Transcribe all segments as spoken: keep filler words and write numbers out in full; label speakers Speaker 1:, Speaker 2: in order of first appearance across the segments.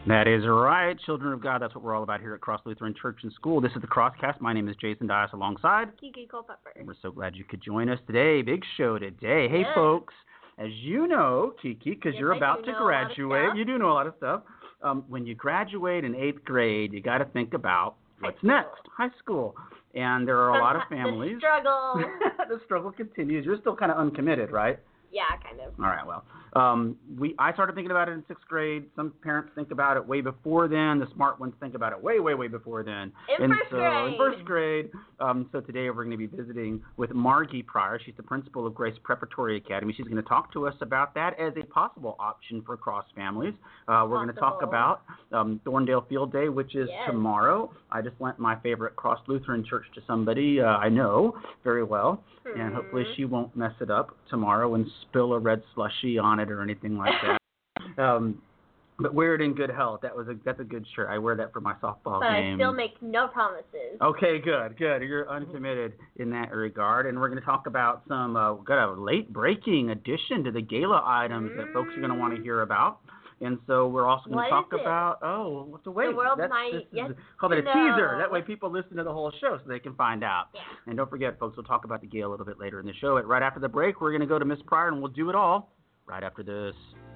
Speaker 1: That is right, children of God. That's what we're all about here at Cross Lutheran Church and School. This is the Crosscast. My name is Jason Dias alongside
Speaker 2: Kiki Culpepper.
Speaker 1: We're so glad you could join us today. Big show today. Hey,
Speaker 2: yes.
Speaker 1: folks, as you know, Kiki, because
Speaker 2: yes,
Speaker 1: you're
Speaker 2: I
Speaker 1: about to graduate, you do know a lot of stuff. Um, when you graduate in eighth grade, you got to think about what's
Speaker 2: High
Speaker 1: next, high school. And there are a lot of families.
Speaker 2: The struggle.
Speaker 1: The struggle continues. You're still kind of uncommitted, right?
Speaker 2: Yeah, kind of.
Speaker 1: All right, well, um, we I started thinking about it in sixth grade. Some parents think about it way before then. The smart ones think about it way, way, way before then.
Speaker 2: In
Speaker 1: and
Speaker 2: first
Speaker 1: so,
Speaker 2: grade.
Speaker 1: In first grade. Um, so today we're going to be visiting with Margie Pryor. She's the principal of Grace Preparatory Academy. She's going to talk to us about that as a possible option for cross families. Uh, we're going to talk about um, Thorndale Field Day, which is
Speaker 2: yes.
Speaker 1: tomorrow. I just lent my favorite Cross Lutheran Church to somebody uh, I know very well.
Speaker 2: Hmm.
Speaker 1: And hopefully she won't mess it up tomorrow and spill a red slushy on it or anything like that. um, but wear it in good health. That was a that's a good shirt. I wear that for my softball
Speaker 2: but
Speaker 1: game.
Speaker 2: But I still make no promises.
Speaker 1: Okay, good, good. You're uncommitted in that regard. And we're going to talk about some, uh, we've got a late breaking addition to the gala items mm. that folks are going to want to hear about. And so we're also going to talk about, oh, we'll have to wait.
Speaker 2: The world
Speaker 1: That's,
Speaker 2: might
Speaker 1: yes,
Speaker 2: is,
Speaker 1: call it a
Speaker 2: no.
Speaker 1: teaser. That way people listen to the whole show so they can find out.
Speaker 2: Yeah.
Speaker 1: And don't forget, folks, we'll talk about the gala a little bit later in the show. Right after the break, we're going to go to Miss Pryor, and we'll do it all right after this.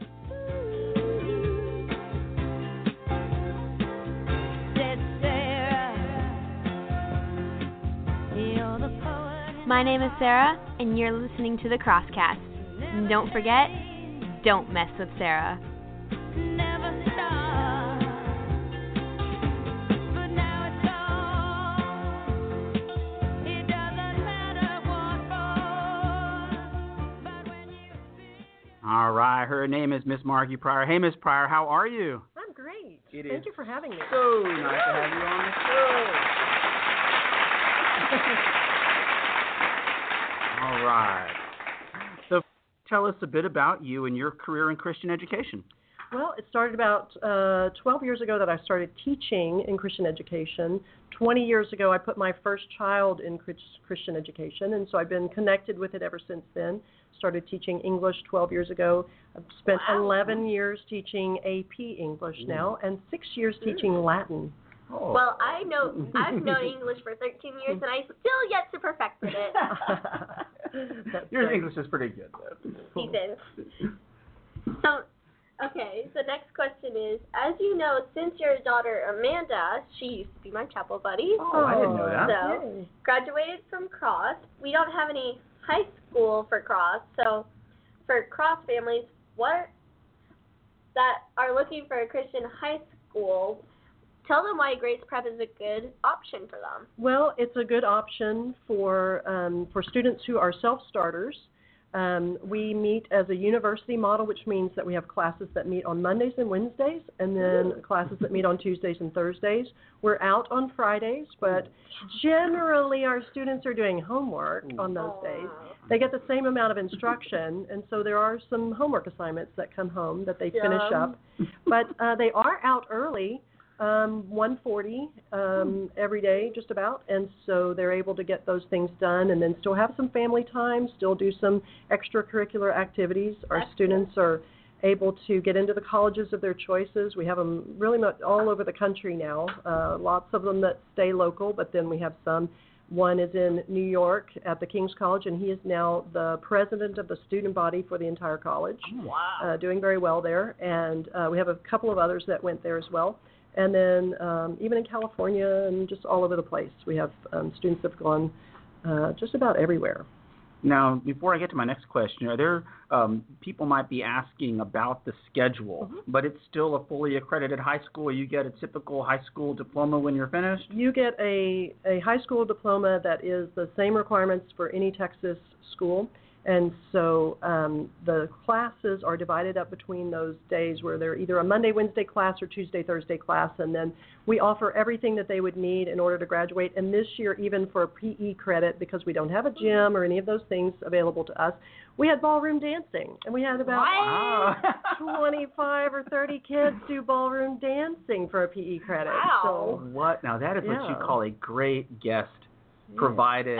Speaker 3: My name is Sarah, and you're listening to the Crosscast. And don't forget, don't mess with Sarah. Never stop. But now it's gone. It doesn't matter what for. But when you feel...
Speaker 1: All right, her name is Miss Margie Pryor. Hey, Miss Pryor, how are you?
Speaker 4: I'm great.
Speaker 1: It
Speaker 4: Thank
Speaker 1: is
Speaker 4: you for having me.
Speaker 1: So nice to have you on the show. All right. So tell us a bit about you and your career in Christian education.
Speaker 4: Well, it started about uh, twelve years ago that I started teaching in Christian education. twenty years ago, I put my first child in Christian education, and so I've been connected with it ever since then. Started teaching English twelve years ago. I've spent
Speaker 2: wow.
Speaker 4: eleven years teaching A P English Ooh. now, and six years teaching mm. Latin.
Speaker 2: Oh. Well, I know I've known English for thirteen years, and I still yet to perfect it.
Speaker 1: Your right. English is pretty good, though.
Speaker 2: Decent. So, okay, the next question is, as you know, since your daughter Amanda, she used to be my chapel buddy.
Speaker 1: Oh, I didn't know that.
Speaker 2: So, Yay. graduated from Cross. We don't have any high school for Cross, so for Cross families, what that are looking for a Christian high school, tell them why Grace Prep is a good option for them.
Speaker 4: Well, it's a good option for um, for students who are self-starters. Um, we meet as a university model, which means that we have classes that meet on Mondays and Wednesdays, and then Ooh. classes that meet on Tuesdays and Thursdays. We're out on Fridays, but generally our students are doing homework Ooh. on those
Speaker 2: Aww. days.
Speaker 4: They get the same amount of instruction, and so there are some homework assignments that come home that they finish
Speaker 2: Yum.
Speaker 4: up. But uh, they are out early. Um, one forty um, every day, just about, and so they're able to get those things done and then still have some family time, still do some extracurricular activities. Our
Speaker 2: That's
Speaker 4: students
Speaker 2: good.
Speaker 4: are able to get into the colleges of their choices. We have them really much all over the country now, uh, lots of them that stay local, but then we have some. One is in New York at the King's College, and he is now the president of the student body for the entire college.
Speaker 2: Wow.
Speaker 4: Uh, doing very well there, and uh, we have a couple of others that went there as well. And then um, even in California and just all over the place, we have um, students that have gone uh, just about everywhere.
Speaker 1: Now, before I get to my next question, are there um, people might be asking about the schedule, mm-hmm. but it's still a fully accredited high school. You get a typical high school diploma when you're finished?
Speaker 4: You get a, a high school diploma that is the same requirements for any Texas school. And so um, the classes are divided up between those days where they're either a Monday, Wednesday class or Tuesday, Thursday class. And then we offer everything that they would need in order to graduate. And this year, even for P E credit, because we don't have a gym or any of those things available to us, we had ballroom dancing. And we had about
Speaker 1: wow.
Speaker 4: twenty-five or thirty kids do ballroom dancing for a P E credit.
Speaker 2: Wow.
Speaker 4: So,
Speaker 1: what? Now, that is
Speaker 4: yeah.
Speaker 1: what you call a great guest provided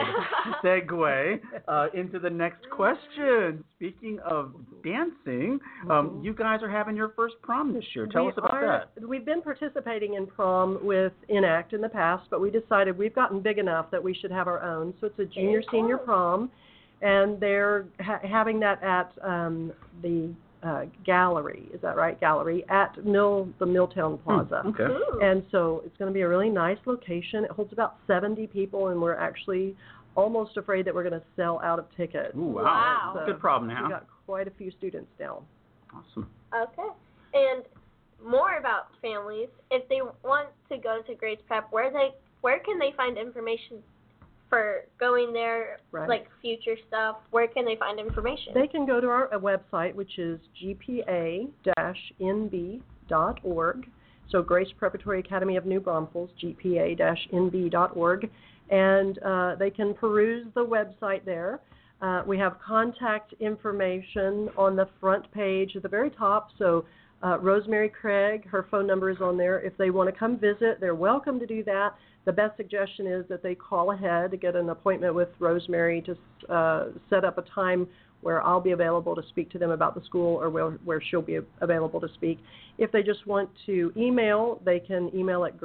Speaker 1: segue uh, into the next question. Speaking of dancing, um, you guys are having your first prom this year. Tell
Speaker 4: we
Speaker 1: us about
Speaker 4: are,
Speaker 1: that.
Speaker 4: We've been participating in prom with Enact in the past, but we decided we've gotten big enough that we should have our own. So it's a junior-senior prom, and they're ha- having that at um, the uh, gallery. Is that right? Gallery at Mill the Milltown Plaza.
Speaker 1: Hmm, okay.
Speaker 2: Ooh.
Speaker 4: And so it's going to be a really nice location. It holds about seventy people, and we're actually almost afraid that we're going to sell out of tickets.
Speaker 1: Ooh, wow.
Speaker 2: Wow.
Speaker 1: That's a good problem now.
Speaker 4: We got quite a few students now.
Speaker 1: Awesome.
Speaker 2: Okay. And more about families, if they want to go to Grace Prep, where they where can they find information for going there,
Speaker 4: Right.
Speaker 2: like future stuff? Where can they find information?
Speaker 4: They can go to our uh, website, which is g p a dash n b dot org. So Grace Preparatory Academy of New Braunfels, g p a dash n b dot org. And uh, they can peruse the website there. Uh, we have contact information on the front page at the very top. So uh, Rosemary Craig, her phone number is on there. If they want to come visit, they're welcome to do that. The best suggestion is that they call ahead to get an appointment with Rosemary to uh, set up a time where I'll be available to speak to them about the school, or where, where she'll be available to speak. If they just want to email, they can email at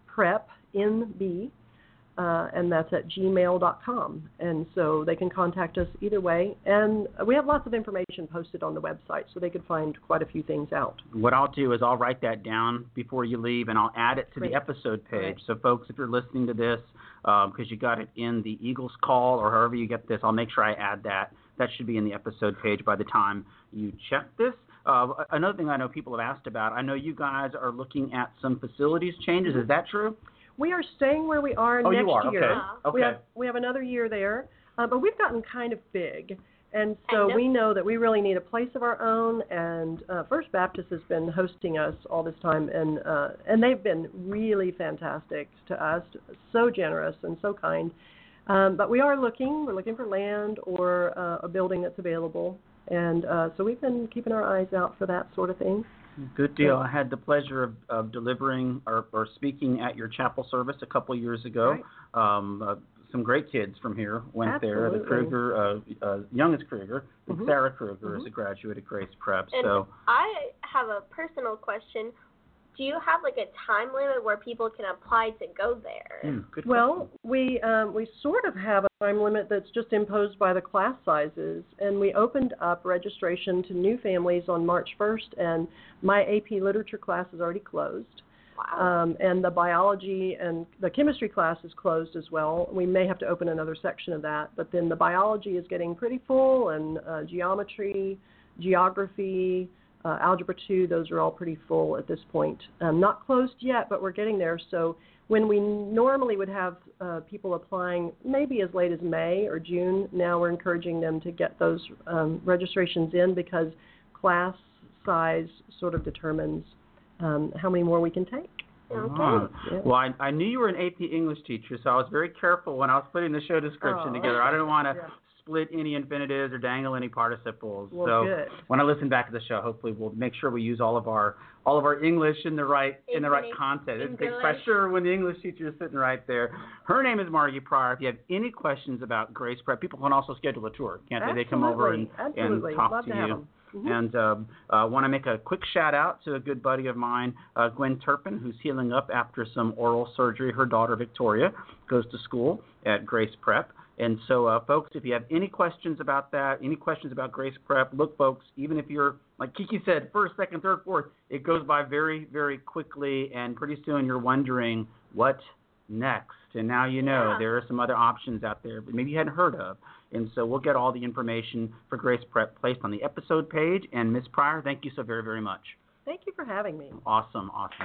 Speaker 4: graceprepnb, uh, and that's at gmail dot com. And so they can contact us either way. And we have lots of information posted on the website, so they could find quite a few things out.
Speaker 1: What I'll do is I'll write that down before you leave, and I'll add it to
Speaker 4: Great.
Speaker 1: the episode page.
Speaker 4: Great.
Speaker 1: So, folks, if you're listening to this, because um, you got it in the Eagles Call or however you get this, I'll make sure I add that. That should be in the episode page by the time you check this. Uh, another thing I know people have asked about, I know you guys are looking at some facilities changes. Is that true?
Speaker 4: We are staying where we are
Speaker 1: Oh,
Speaker 4: next
Speaker 1: you are?
Speaker 4: year.
Speaker 1: Okay. Okay.
Speaker 4: We have we have another year there, uh, but we've gotten kind of big, and so
Speaker 2: Kind of.
Speaker 4: we know that we really need a place of our own. And uh, First Baptist has been hosting us all this time, and uh, and they've been really fantastic to us, so generous and so kind. Um, but we are looking. We're looking for land or uh, a building that's available, and uh, so we've been keeping our eyes out for that sort of thing.
Speaker 1: Good deal. I had the pleasure of, of delivering or, or speaking at your chapel service a couple of years ago.
Speaker 4: Right.
Speaker 1: Um, uh, some great kids from here went there. The
Speaker 4: Absolutely.
Speaker 1: Kruger, uh, uh, youngest Kruger,
Speaker 4: Mhm.
Speaker 1: Sarah Kruger,
Speaker 4: Mhm.
Speaker 1: is a graduate at Grace Prep.
Speaker 2: And
Speaker 1: So,
Speaker 2: I have a personal question. Do you have like a time limit where people can apply to go there?
Speaker 1: hmm, good
Speaker 4: Well, we um, we sort of have a time limit that's just imposed by the class sizes, and we opened up registration to new families on March first, and my A P literature class is already closed,
Speaker 2: Wow.
Speaker 4: um, and the biology and the chemistry class is closed as well. We may have to open another section of that, but then the biology is getting pretty full, and uh, geometry, geography, Uh, Algebra two, those are all pretty full at this point. Um, not closed yet, but we're getting there. So when we normally would have uh, people applying maybe as late as May or June, now we're encouraging them to get those um, registrations in, because class size sort of determines um, how many more we can take.
Speaker 2: Okay.
Speaker 1: Ah.
Speaker 4: Yeah.
Speaker 1: Well, I, I knew you were an A P English teacher, so I was very careful when I was putting the show description
Speaker 4: Oh.
Speaker 1: together. I didn't want to
Speaker 4: Yeah.
Speaker 1: split any infinitives or dangle any participles.
Speaker 4: Well,
Speaker 1: so
Speaker 4: good.
Speaker 1: when I listen back to the show, hopefully we'll make sure we use all of our all of our English in the right in the right
Speaker 2: English.
Speaker 1: content. It takes
Speaker 2: English.
Speaker 1: pressure when the English teacher is sitting right there. Her name is Margie Pryor. If you have any questions about Grace Prep, people can also schedule a tour, can't they? They come over and,
Speaker 4: Absolutely.
Speaker 1: and talk
Speaker 4: Love
Speaker 1: to
Speaker 4: to have
Speaker 1: you.
Speaker 4: them. Mhm.
Speaker 1: And um, uh, want to make a quick shout out to a good buddy of mine, uh, Gwen Turpin, who's healing up after some oral surgery. Her daughter, Victoria, goes to school at Grace Prep. And so, uh, folks, if you have any questions about that, any questions about Grace Prep, look, folks, even if you're, like Kiki said, first, second, third, fourth, it goes by very, very quickly, and pretty soon you're wondering, what next? And now you know
Speaker 2: Yeah.
Speaker 1: there are some other options out there that maybe you hadn't heard of. And so we'll get all the information for Grace Prep placed on the episode page. And Miz Pryor, thank you so very, very much.
Speaker 4: Thank you for having me.
Speaker 1: Awesome, awesome.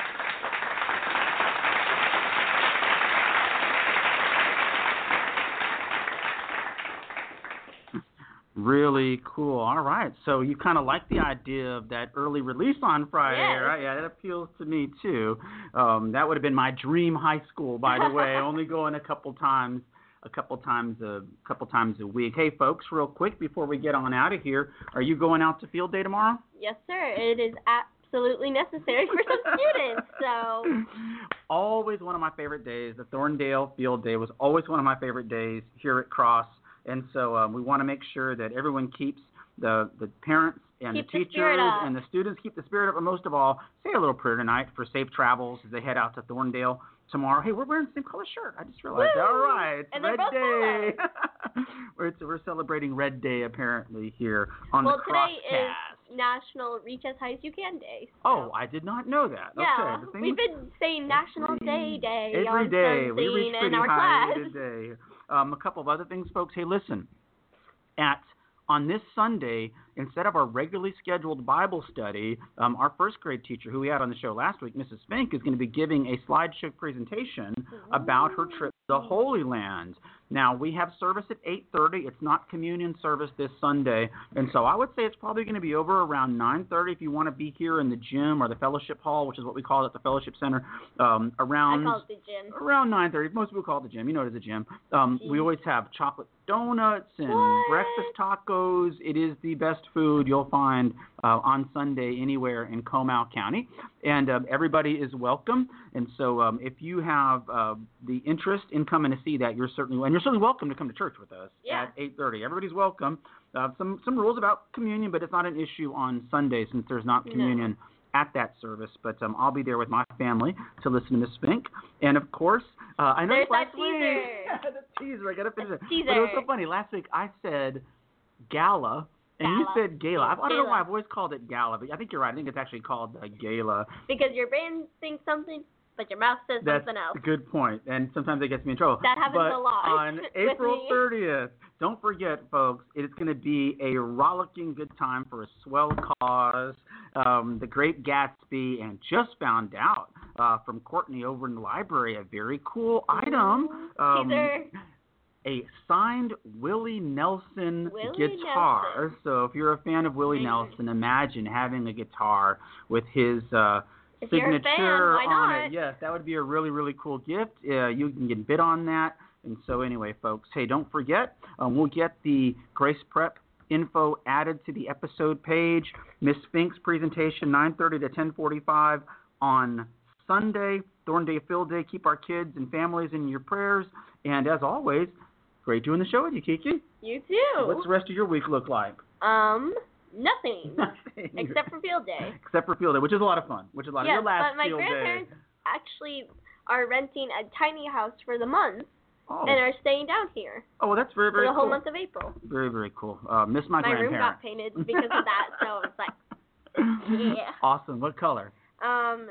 Speaker 1: Really cool. All right. So you kind of like the idea of that early release on Friday,
Speaker 2: Yes.
Speaker 1: right? Yeah, that appeals to me too. Um, that would have been my dream high school, by the way. Only going a couple times, a couple times a couple times a week. Hey, folks, real quick before we get on out of here, are you going out to field day tomorrow?
Speaker 2: Yes, sir. It is absolutely necessary for some students. So
Speaker 1: always one of my favorite days. The Thorndale Field Day was always one of my favorite days here at Cross. And so um, we want to make sure that everyone keeps the, the parents and
Speaker 2: Keep
Speaker 1: the
Speaker 2: the spirit
Speaker 1: teachers
Speaker 2: up.
Speaker 1: and the students keep the spirit up. But most of all, say a little prayer tonight for safe travels as they head out to Thorndale tomorrow. Hey, we're wearing the same color shirt. I just realized.
Speaker 2: Woo!
Speaker 1: All right, it's
Speaker 2: And they're
Speaker 1: Red
Speaker 2: both
Speaker 1: Day. we're, we're celebrating Red Day apparently here on
Speaker 2: well,
Speaker 1: the
Speaker 2: today
Speaker 1: Crosscast.
Speaker 2: is National Reach as High as You Can Day. So.
Speaker 1: Oh, I did not know that.
Speaker 2: Yeah,
Speaker 1: Okay, the thing
Speaker 2: we've been saying National Day Day
Speaker 1: Every
Speaker 2: on
Speaker 1: day we
Speaker 2: something
Speaker 1: reach
Speaker 2: in
Speaker 1: pretty
Speaker 2: our
Speaker 1: high
Speaker 2: class.
Speaker 1: today. Um, a couple of other things, folks. Hey, listen. At on this Sunday, instead of our regularly scheduled Bible study, um, our first grade teacher, who we had on the show last week, Missus Fink, is going to be giving a slideshow presentation about her trip to the Holy Land. Now, we have service at eight thirty. It's not communion service this Sunday, and so I would say it's probably going to be over around nine thirty if you want to be here in the gym or the fellowship hall, which is what we call it at the fellowship center, um, around
Speaker 2: I call it the gym.
Speaker 1: around nine thirty. Most people call it the gym. You know it as a gym. Um, we always have chocolate donuts and
Speaker 2: What?
Speaker 1: breakfast tacos. It is the best food you'll find uh, on Sunday anywhere in Comal County, and um, everybody is welcome. And so, um, if you have uh, the interest in coming to see that, you're certainly and you're certainly welcome to come to church with us
Speaker 2: Yeah.
Speaker 1: at eight thirty. Everybody's welcome. Uh, some some rules about communion, but it's not an issue on Sunday since there's not
Speaker 2: No.
Speaker 1: communion at that service. But um, I'll be there with my family to listen to Miss Fink, and of course, uh, I know
Speaker 2: There's
Speaker 1: last
Speaker 2: that
Speaker 1: week.
Speaker 2: teaser.
Speaker 1: the teaser. I gotta finish it.
Speaker 2: Teaser.
Speaker 1: But it was so funny. Last week I said gala. And
Speaker 2: Gala.
Speaker 1: you said gala. I, I don't know
Speaker 2: Gala.
Speaker 1: why I've always called it gala, but I think you're right. I think it's actually called uh, gala.
Speaker 2: Because your brain thinks something, but your mouth says
Speaker 1: That's
Speaker 2: something else.
Speaker 1: a good point, and sometimes it gets me in trouble.
Speaker 2: That happens
Speaker 1: but
Speaker 2: a lot
Speaker 1: on
Speaker 2: with
Speaker 1: April
Speaker 2: me.
Speaker 1: thirtieth, don't forget, folks, it's going to be a rollicking good time for a swell cause. Um, the Great Gatsby, and just found out uh, from Courtney over in the library a very cool item. Um,
Speaker 2: Teaser.
Speaker 1: A signed Willie Nelson
Speaker 2: Willie
Speaker 1: guitar.
Speaker 2: Nelson.
Speaker 1: So if you're a fan of Willie
Speaker 2: Mm.
Speaker 1: Nelson, imagine having a guitar with his uh,
Speaker 2: If you're a
Speaker 1: signature
Speaker 2: fan, why
Speaker 1: on
Speaker 2: not?
Speaker 1: it. Yes, that would be a really, really cool gift. Uh, you can get bid on that. And so anyway, folks, hey, don't forget, um, we'll get the Grace Prep info added to the episode page. Miss Fink's presentation, nine thirty to ten forty-five on Sunday, Thorndale Field Day. Keep our kids and families in your prayers. And as always, great doing the show with you, Kiki.
Speaker 2: You too.
Speaker 1: What's the rest of your week look like?
Speaker 2: Um, nothing.
Speaker 1: Nothing.
Speaker 2: Except for field day.
Speaker 1: Except for field day, which is a lot of fun. Which is a lot
Speaker 2: Yes,
Speaker 1: of your last
Speaker 2: but my
Speaker 1: field day.
Speaker 2: grandparents actually are renting a tiny house for the month
Speaker 1: Oh.
Speaker 2: and are staying down here
Speaker 1: oh, well, that's very,
Speaker 2: for
Speaker 1: very
Speaker 2: the whole
Speaker 1: cool.
Speaker 2: month of April.
Speaker 1: Very, very cool. Uh, miss my,
Speaker 2: My room
Speaker 1: grandparents.
Speaker 2: got painted because of that, so it's like, yeah.
Speaker 1: Awesome. What color?
Speaker 2: Um,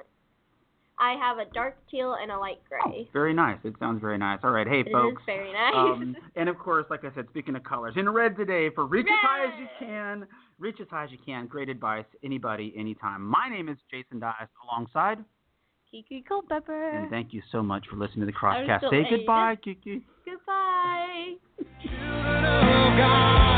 Speaker 2: I have a dark teal and a light gray.
Speaker 1: Very nice. It sounds very nice. All right. Hey,
Speaker 2: It
Speaker 1: folks.
Speaker 2: is very nice.
Speaker 1: Um, and of course, like I said, speaking of colors, in red today for reach as high as you
Speaker 2: Red!
Speaker 1: can. Reach as high as you can. Great advice. Anybody, anytime. My name is Jason Dias alongside.
Speaker 2: Kiki Culpepper.
Speaker 1: And thank you so much for listening to the
Speaker 2: I'm
Speaker 1: Crosscast.
Speaker 2: still
Speaker 1: Say
Speaker 2: eight.
Speaker 1: goodbye, Kiki.
Speaker 2: Goodbye.
Speaker 5: Children of God.